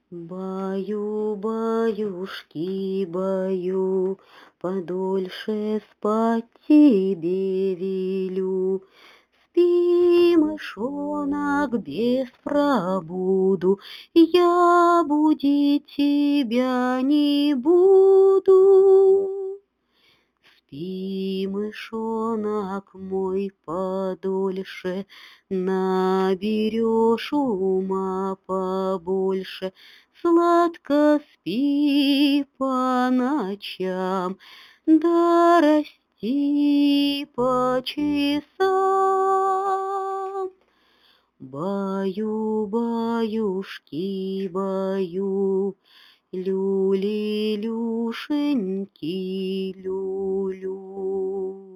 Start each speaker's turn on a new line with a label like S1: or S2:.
S1: Баю, баюшки, баю, подольше спать тебе велю. Спи, мышонок, без пробуду, я будить тебя не буду. Спи, мышонок мой, подольше, наберешь ума побольше. Сладко спи по ночам, да расти по часам. Баю, баюшки, баю, люли, люшеньки, люлю.